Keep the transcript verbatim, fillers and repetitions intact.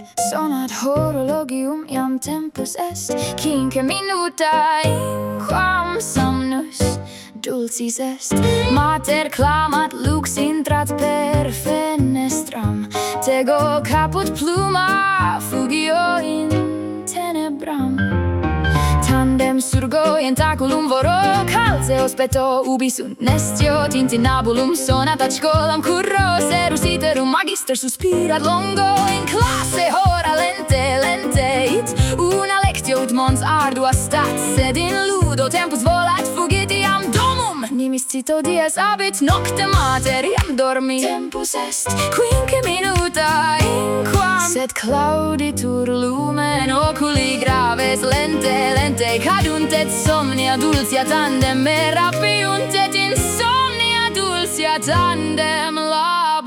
sonat horologium iam tempus est, quinque minuta inquam somnus dulcis est. Mater clamat lux intrat per fenestram, tego caput pluma fugio in tenebram. Tandem surgo ientaculum voro calce ospeto, ubi sunt nestio tintinabulum sonat ad scolam curro, serus iterum magister suspirat longo in classe hora lente lente it una lectio ut mons ardua stat, sed in ludo tempus volat fugit iam domum nimis cito dies abit nocte mater iam dormi tempus est quinque minuta inquam sed clauditur lumen oculi graves lente lente cadunt et somnia dulcia tandem me rapiunt et insomnia dulcia tandem la